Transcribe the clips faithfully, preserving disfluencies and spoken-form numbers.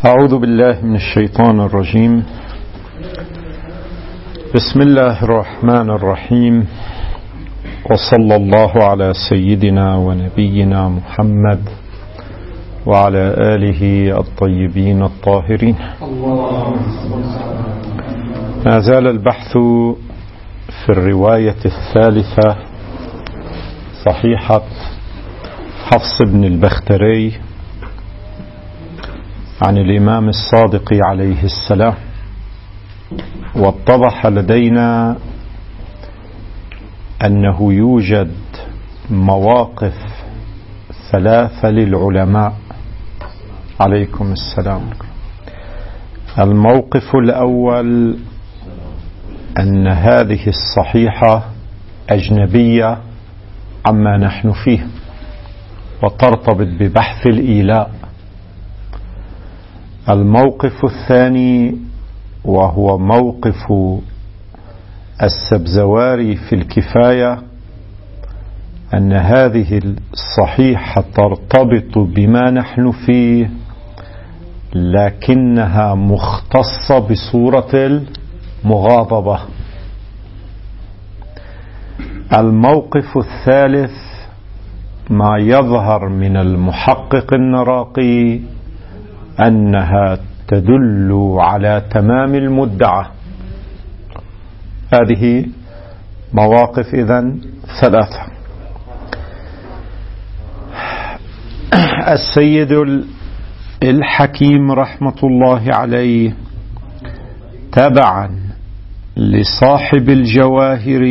أعوذ بالله من الشيطان الرجيم. بسم الله الرحمن الرحيم، وصلى الله على سيدنا ونبينا محمد وعلى آله الطيبين الطاهرين. ما زال البحث في الرواية الثالثة صحيحة حفص بن البختري عن الإمام الصادق عليه السلام. واتضح لدينا أنه يوجد مواقف ثلاثة للعلماء عليكم السلام. الموقف الأول أن هذه الصحيحة أجنبية عما نحن فيه وترتبط ببحث الإيلاء. الموقف الثاني وهو موقف السبزواري في الكفاية أن هذه الصحيحة ترتبط بما نحن فيه لكنها مختصة بصورة المغاضبة. الموقف الثالث ما يظهر من المحقق النراقي أنها تدل على تمام المدعى. هذه مواقف إذن ثلاثة. السيد الحكيم رحمة الله عليه تبعا لصاحب الجواهر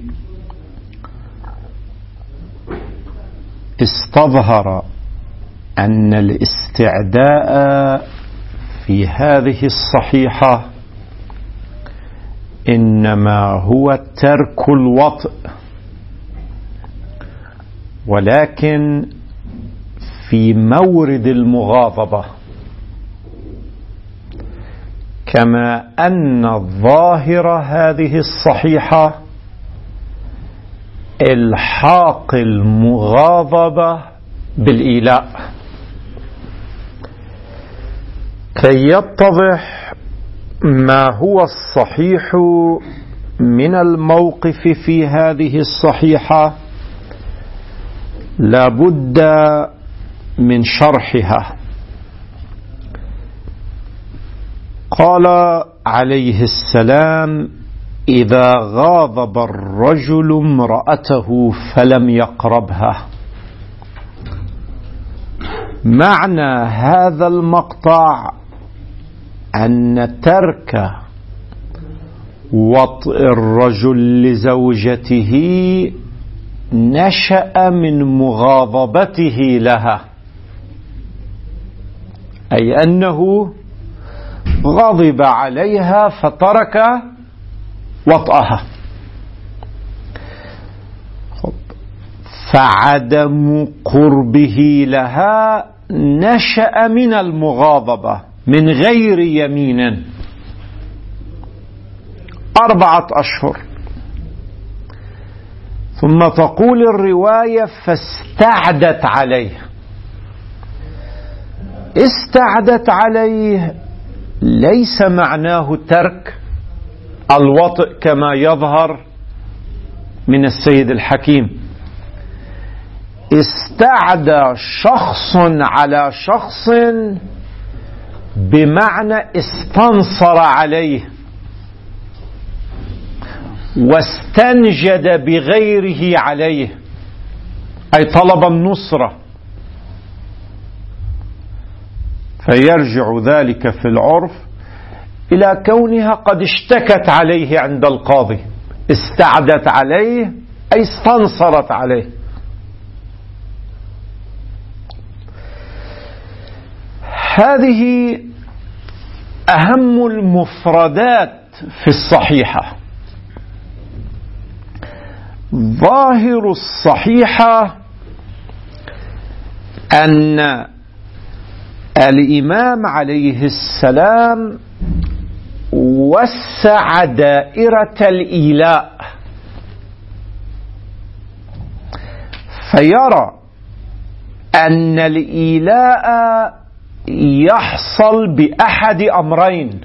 استظهر أن الاستعداء في هذه الصحيحة إنما هو ترك الوطء، ولكن في مورد المغاضبة، كما أن ظاهر هذه الصحيحة الحاق المغاضبة بالإيلاء. كي يتضح ما هو الصحيح من الموقف في هذه الصحيحة لابد من شرحها. قال عليه السلام: إذا غاضب الرجل امرأته فلم يقربها. معنى هذا المقطع أن ترك وطئ الرجل لزوجته نشأ من مغاضبته لها، أي أنه غضب عليها فترك وطئها. فعدم قربه لها نشأ من المغاضبة من غير يمين أربعة أشهر. ثم تقول الرواية: فاستعدت عليه. استعدت عليه ليس معناه ترك الوطئ كما يظهر من السيد الحكيم. استعدى شخص على شخص بمعنى استنصر عليه واستنجد بغيره عليه، أي طلب النصرة. فيرجع ذلك في العرف إلى كونها قد اشتكت عليه عند القاضي. استعدت عليه أي استنصرت عليه. هذه أهم المفردات في الصحيحة. ظاهر الصحيحة أن الإمام عليه السلام وسع دائرة الإيلاء، فيرى أن الإيلاء يحصل بأحد أمرين.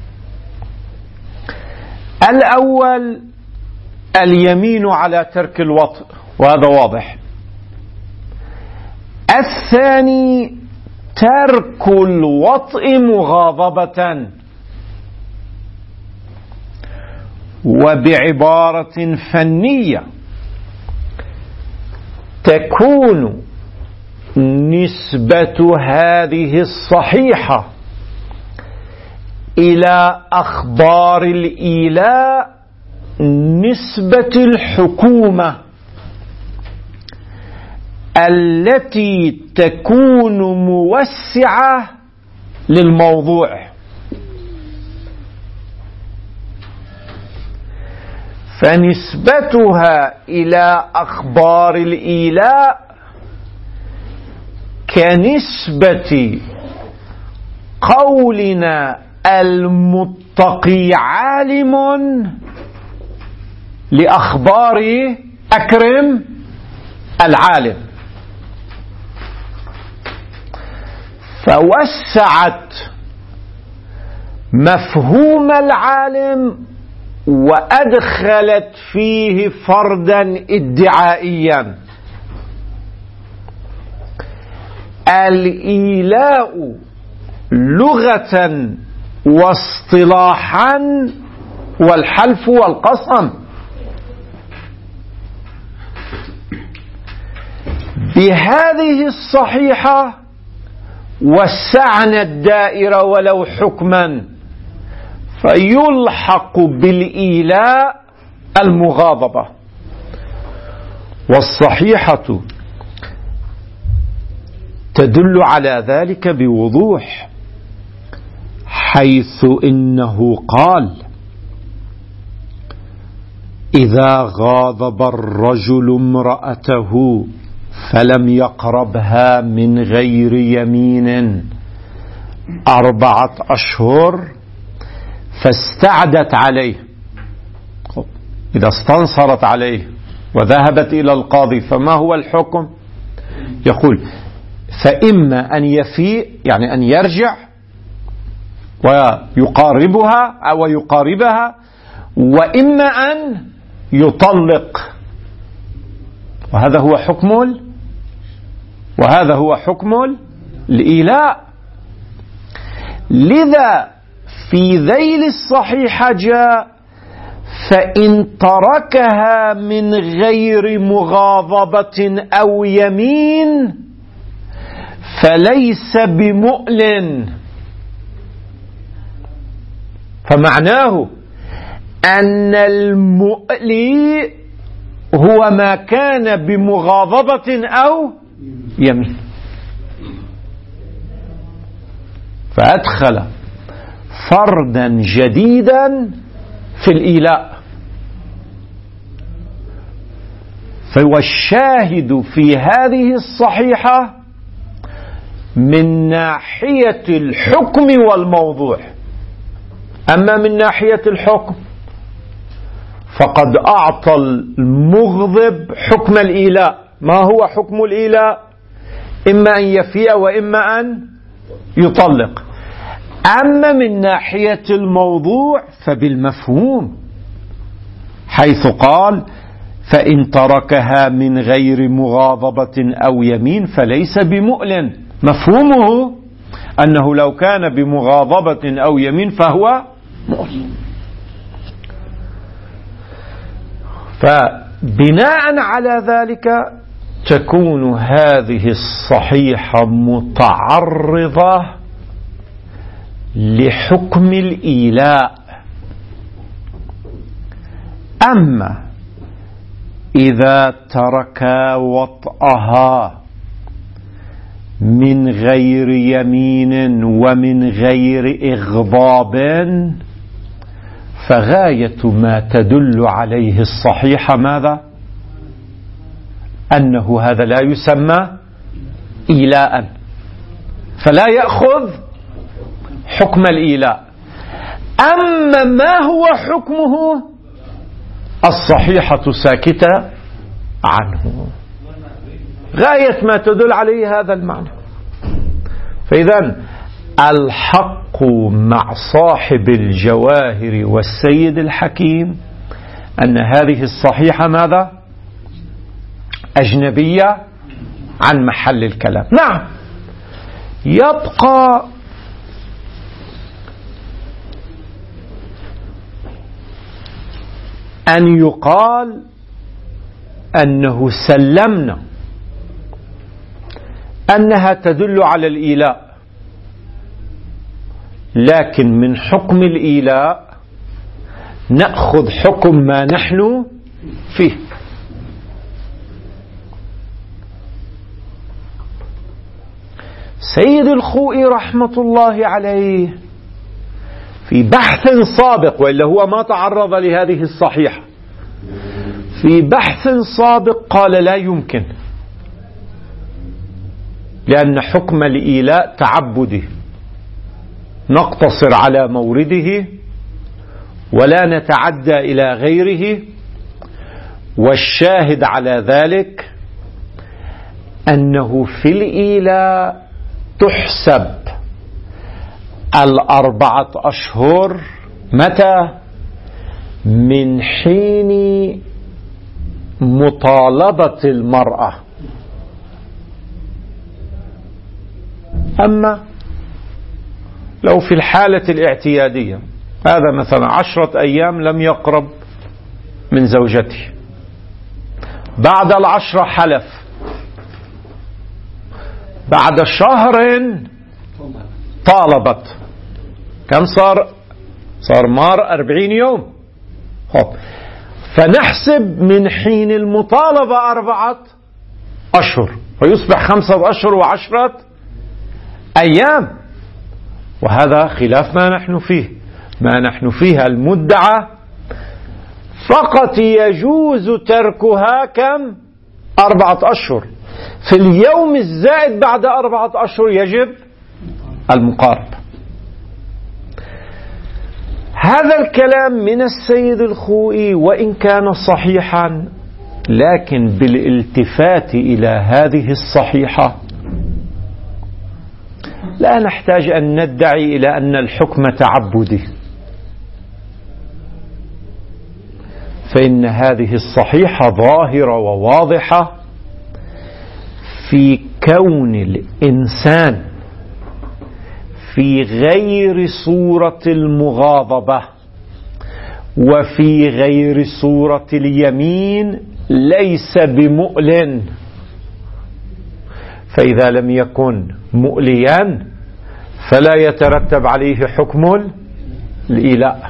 الأول اليمين على ترك الوطء، وهذا واضح. الثاني ترك الوطء مغاضبة. وبعبارة فنية تكون نسبة هذه الصحيحة إلى أخبار الإيلاء نسبة الحكومة التي تكون موسعة للموضوع. فنسبتها إلى أخبار الإيلاء كنسبة قولنا المتقي عالم لأخبار أكرم العالم. فوسعت مفهوم العالم وأدخلت فيه فردا ادعائيا. الإيلاء لغة واصطلاحا والحلف والقسم. بهذه الصحيحة وسعنا الدائرة ولو حكما، فيلحق بالإيلاء المغاضبة. والصحيحة تدل على ذلك بوضوح، حيث إنه قال: إذا غاضب الرجل امرأته فلم يقربها من غير يمين أربعة أشهر فاستعدت عليه، إذا استنصرت عليه وذهبت إلى القاضي فما هو الحكم؟ يقول: فإما أن يفيء، يعني أن يرجع ويقاربها أو يقاربها، وإما أن يطلق. وهذا هو حكم وهذا هو حكم الإيلاء. لذا في ذيل الصحيحة جاء: فإن تركها من غير مغاضبة أو يمين فليس بمؤل. فمعناه أن المؤلي هو ما كان بمغاضبة أو يمين. فأدخل فردا جديدا في الإيلاء. فالشاهد في هذه الصحيحة من ناحية الحكم والموضوع. أما من ناحية الحكم فقد أعطى المغضب حكم الإيلاء. ما هو حكم الإيلاء؟ إما أن يفيء وإما أن يطلق. أما من ناحية الموضوع فبالمفهوم، حيث قال: فإن تركها من غير مغاضبة أو يمين فليس بمؤل. مفهومه أنه لو كان بمغاضبة أو يمين فهو مؤل. فبناء على ذلك تكون هذه الصحيحة متعرضة لحكم الإيلاء. أما إذا ترك وطئها من غير يمين ومن غير إغضاب فغاية ما تدل عليه الصحيحة ماذا؟ أنه هذا لا يسمى إيلاء، فلا يأخذ حكم الإيلاء. أما ما هو حكمه الصحيحة ساكتة عنه، غاية ما تدل عليه هذا المعنى. فإذن الحق مع صاحب الجواهر والسيد الحكيم أن هذه الصحيحة ماذا؟ أجنبية عن محل الكلام. نعم، يبقى أن يقال أنه سلمنا أنها تدل على الإيلاء، لكن من حكم الإيلاء نأخذ حكم ما نحن فيه. سيد الخوئي رحمة الله عليه في بحث سابق، وإلا هو ما تعرض لهذه الصحيحة، في بحث سابق قال لا يمكن، لأن حكم الإيلاء تعبدي نقتصر على مورده ولا نتعدى إلى غيره، والشاهد على ذلك أنه في الإيلاء تحسب الأربعة أشهر متى؟ من حين مطالبة المرأة. أما لو في الحالة الاعتيادية هذا مثلا عشرة أيام لم يقرب من زوجته، بعد العشرة حلف، بعد شهر طالبت، كم صار؟ صار مار أربعين يوم. خب. فنحسب من حين المطالبة أربعة أشهر فيصبح خمسة أشهر وعشرة أيام، وهذا خلاف ما نحن فيه. ما نحن فيها المدعى فقط يجوز تركها كم؟ أربعة أشهر، في اليوم الزائد بعد أربعة أشهر يجب المقاربة. هذا الكلام من السيد الخوئي وإن كان صحيحا، لكن بالالتفات إلى هذه الصحيحة لا نحتاج أن ندعي إلى أن الحكم تعبدي، فإن هذه الصحيحة ظاهرة وواضحة في كون الإنسان في غير صورة المغاضبة وفي غير صورة اليمين ليس بمؤلن، فإذا لم يكن مؤليا فلا يترتب عليه حكم الإيلاء.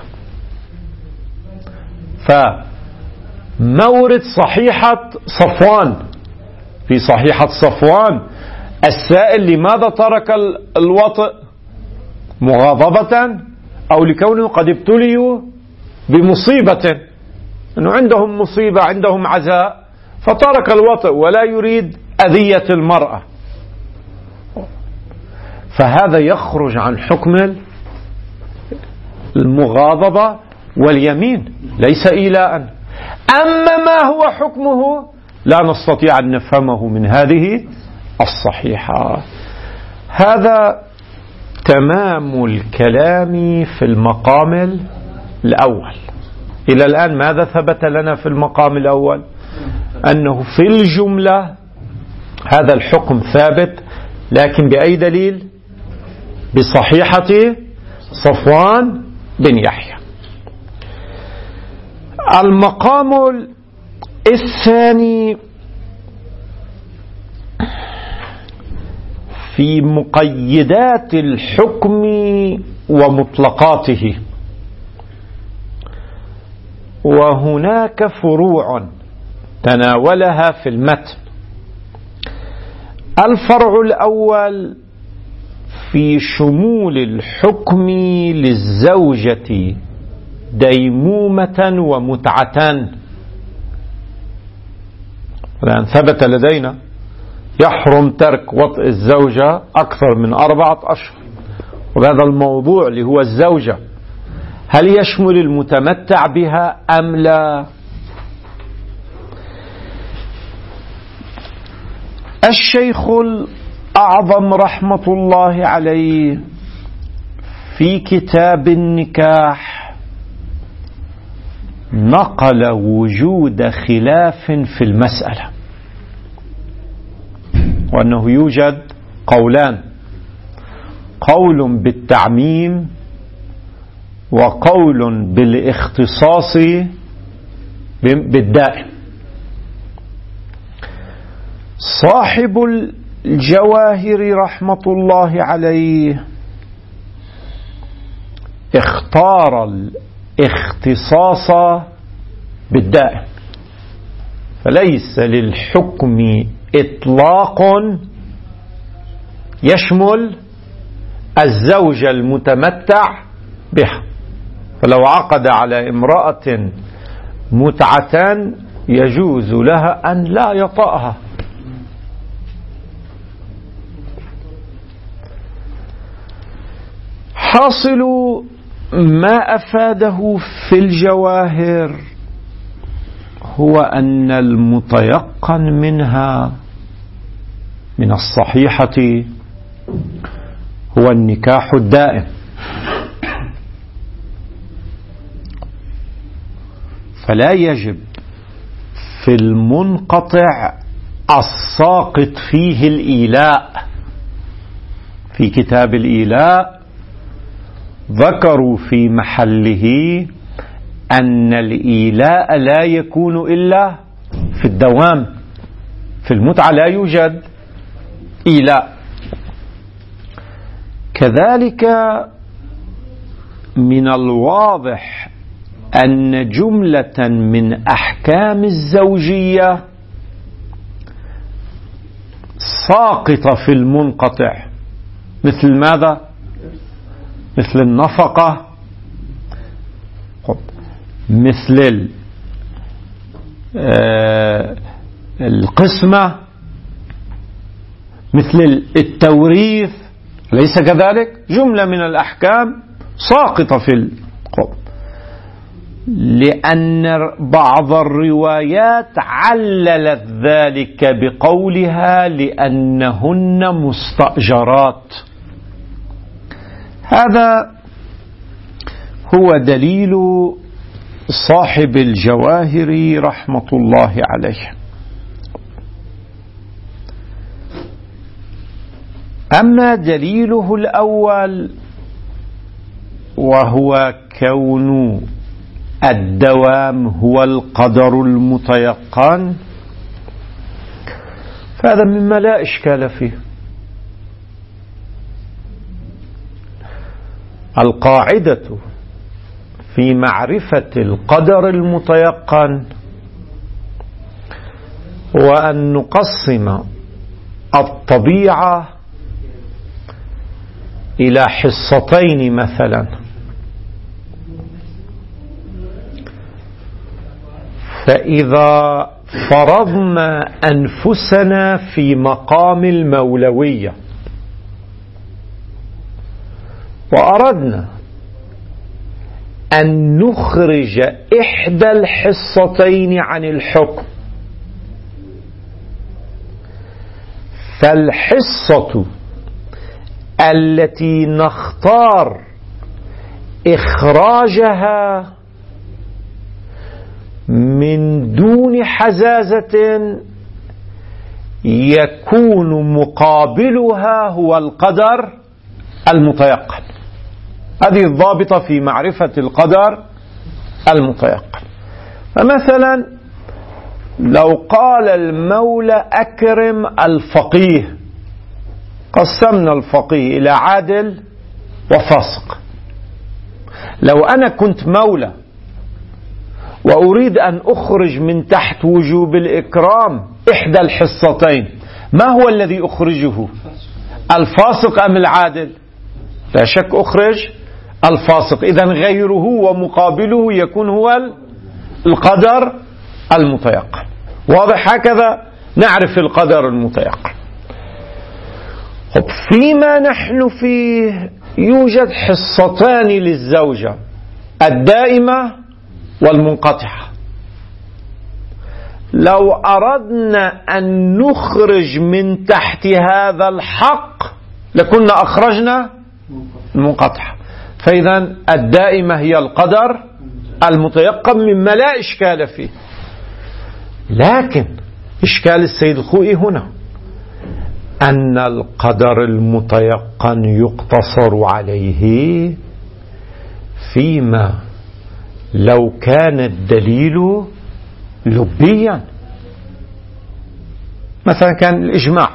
فمورد صحيحة صفوان، في صحيحة صفوان السائل لماذا ترك الوطئ؟ مغاضبة أو لكونه قد ابتليوا بمصيبة، أنه عندهم مصيبة، عندهم عزاء، فترك الوطئ ولا يريد أذية المرأة، فهذا يخرج عن حكم المغاضبة واليمين، ليس إيلاء. أما ما هو حكمه لا نستطيع أن نفهمه من هذه الصحيحة. هذا تمام الكلام في المقام الأول. إلى الآن ماذا ثبت لنا في المقام الأول؟ أنه في الجملة هذا الحكم ثابت، لكن بأي دليل؟ بصحيحة صفوان بن يحيى. المقام الثاني في مقيدات الحكم ومطلقاته، وهناك فروع تناولها في المتن. الفرع الأول في شمول الحكم للزوجة ديمومة ومتعة. الآن ثبت لدينا يحرم ترك وطئ الزوجة أكثر من أربعة أشهر، وهذا الموضوع اللي هو الزوجة هل يشمل المتمتع بها أم لا؟ الشيخ الأعظم رحمة الله عليه في كتاب النكاح نقل وجود خلاف في المسألة، وأنه يوجد قولان: قول بالتعميم وقول بالاختصاص بالدائم. صاحب الجواهر رحمة الله عليه اختار الاختصاص بالدائم، فليس للحكم إطلاق يشمل الزوج المتمتع بها، فلو عقد على امرأة متعة يجوز لها أن لا يطأها. حاصل ما أفاده في الجواهر هو أن المتيقن منها من الصحيحة هو النكاح الدائم، فلا يجب في المنقطع الساقط فيه الإيلاء. في كتاب الإيلاء ذكروا في محله أن الإيلاء لا يكون إلا في الدوام، في المتعة لا يوجد إيلاء. كذلك من الواضح أن جملة من أحكام الزوجية ساقطة في المنقطع، مثل ماذا؟ مثل النفقة، مثل القسمة، مثل التوريث، ليس كذلك؟ جملة من الأحكام ساقطة في القبض، لأن بعض الروايات عللت ذلك بقولها لأنهن مستأجرات. هذا هو دليل صاحب الجواهر رحمة الله عليه. أما دليله الأول وهو كون الدوام هو القدر المتيقن، فهذا مما لا إشكال فيه. القاعدة في معرفة القدر المتيقن هو أن نقسم الطبيعة إلى حصتين مثلا، فإذا فرضنا أنفسنا في مقام المولوية وأردنا أن نخرج إحدى الحصتين عن الحكم، فالحصة التي نختار إخراجها من دون حزازة يكون مقابلها هو القدر المتيقن. هذه الضابطة في معرفة القدر المتيقن. فمثلا لو قال المولى أكرم الفقيه، قسمنا الفقيه إلى عادل وفاسق. لو أنا كنت مولى وأريد أن أخرج من تحت وجوب الإكرام إحدى الحصتين، ما هو الذي أخرجه؟ الفاسق أم العادل؟ لا شك أخرج الفاسق. إذن غيره ومقابله يكون هو القدر المتيقن. واضح؟ هكذا نعرف القدر المتيقن. فيما نحن فيه يوجد حصتان للزوجة، الدائمة والمنقطعة. لو أردنا أن نخرج من تحت هذا الحق لكنا أخرجنا المنقطع. فإذا الدائمة هي القدر المتيقن مما لا إشكال فيه. لكن إشكال السيد الخوئي هنا أن القدر المتيقن يقتصر عليه فيما لو كان الدليل لبيا. مثلا كان الإجماع،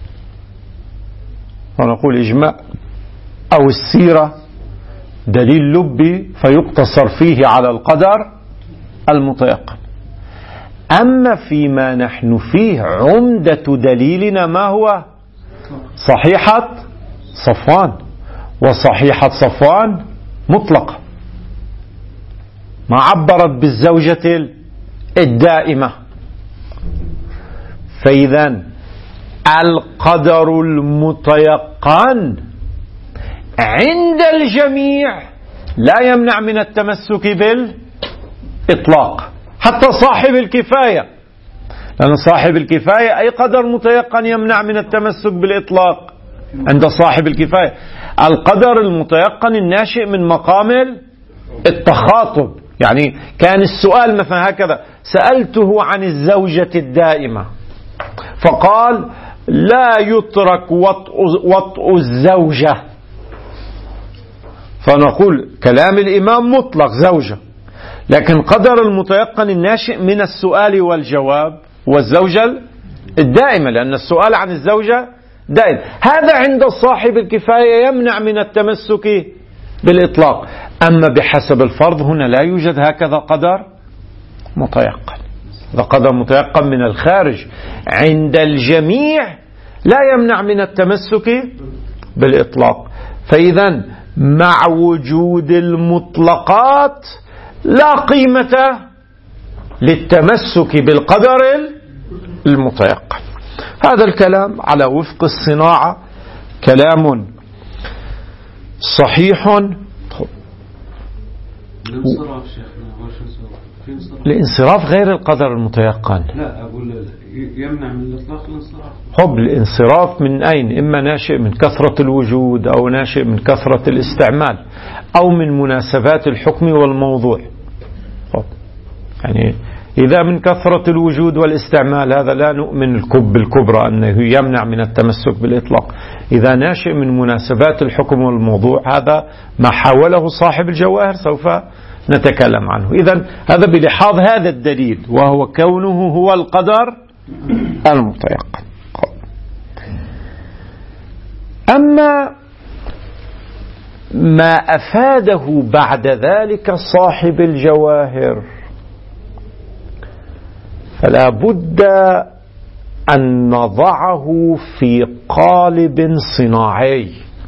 ونقول إجماع أو السيرة دليل لبي فيقتصر فيه على القدر المتيقن. أما فيما نحن فيه عمدة دليلنا ما هو؟ صحيحة صفوان، وصحيحة صفوان مطلقة ما عبرت بالزوجة الدائمة. فإذا القدر المتيقن عند الجميع لا يمنع من التمسك بالإطلاق، حتى صاحب الكفاية، لأن صاحب الكفاية أي قدر متيقن يمنع من التمسك بالإطلاق عند صاحب الكفاية. القدر المتيقن الناشئ من مقام التخاطب، يعني كان السؤال مثلا هكذا: سألته عن الزوجة الدائمة فقال لا يترك وطء الزوجة، فنقول كلام الإمام مطلق زوجة، لكن قدر المتيقن الناشئ من السؤال والجواب والزوجة الدائمة، لأن السؤال عن الزوجة دائم. هذا عند صاحب الكفاية يمنع من التمسك بالإطلاق. أما بحسب الفرض هنا لا يوجد هكذا قدر متيقن، هذا قدر متيقن من الخارج عند الجميع لا يمنع من التمسك بالإطلاق. فإذا مع وجود المطلقات لا قيمة للتمسك بالقدر المتيقن. هذا الكلام على وفق الصناعة كلام صحيح. الانصراف شيخنا الانصراف غير القدر المتيقن. لا أقول يمنع من الإطلاق الانصراف. حب الانصراف من أين؟ إما ناشئ من كثرة الوجود، أو ناشئ من كثرة الاستعمال، أو من مناسبات الحكم والموضوع. يعني إذا من كثرة الوجود والاستعمال هذا لا نؤمن الكب الكبرى أنه يمنع من التمسك بالإطلاق. إذا ناشئ من مناسبات الحكم والموضوع هذا ما حاوله صاحب الجواهر سوف نتكلم عنه. إذن هذا بلحاظ هذا الدليل، وهو كونه هو القدر المتيقن. أما ما أفاده بعد ذلك صاحب الجواهر فلا بد أن نضعه في قالب صناعي.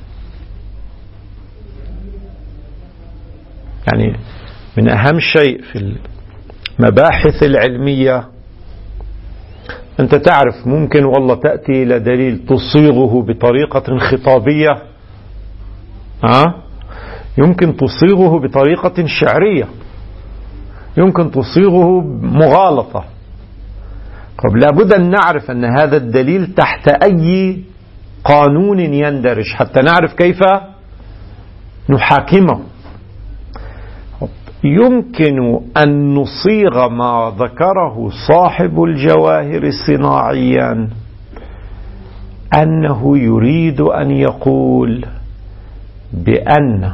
يعني من أهم شيء في المباحث العلمية أنت تعرف ممكن والله تأتي إلى دليل تصيغه بطريقة خطابية، ها؟ يمكن تصيغه بطريقة شعرية، يمكن تصيغه مغالطة. طب لابد أن نعرف أن هذا الدليل تحت أي قانون يندرج حتى نعرف كيف نحاكمه. يمكن أن نصيغ ما ذكره صاحب الجواهر صناعيا أنه يريد أن يقول بأن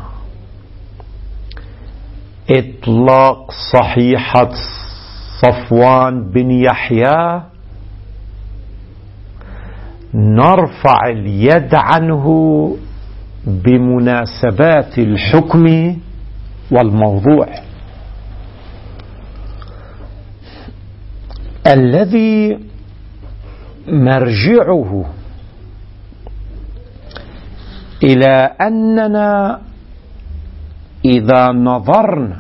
إطلاق صحيحة صفوان بن يحيى نرفع اليد عنه بمناسبات الحكم والموضوع الذي مرجعه إلى أننا إذا نظرنا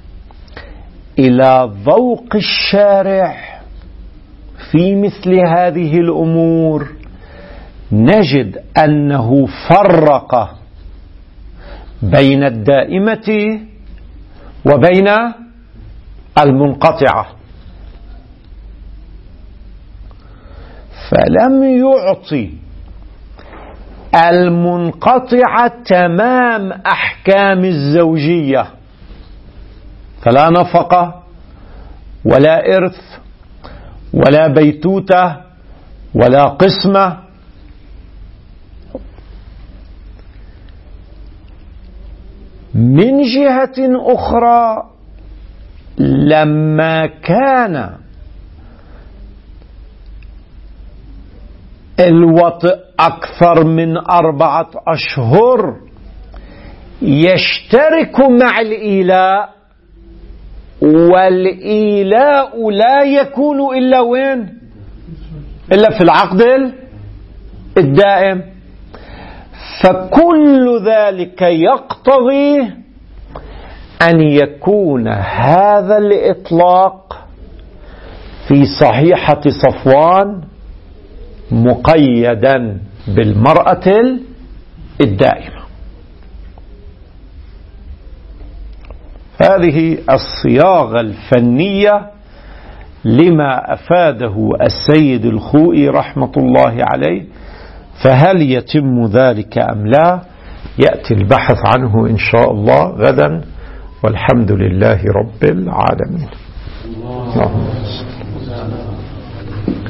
إلى ذوق الشارع في مثل هذه الأمور نجد أنه فرق بين الدائمة وبين المنقطعة. فلم يعطي المنقطعة تمام أحكام الزوجية، فلا نفقة ولا إرث ولا بيتوتة ولا قسمة. من جهة أخرى لما كان الوطء أكثر من أربعة أشهر يشترك مع الإيلاء، والإيلاء لا يكون إلا وين؟ إلا في العقد الدائم. فكل ذلك يقتضي أن يكون هذا الإطلاق في صحيحة صفوان مقيدا بالمرأة الدائمة. هذه الصياغة الفنية لما أفاده السيد الخوئي رحمة الله عليه. فهل يتم ذلك أم لا؟ يأتي البحث عنه إن شاء الله غدا، والحمد لله رب العالمين. اللهم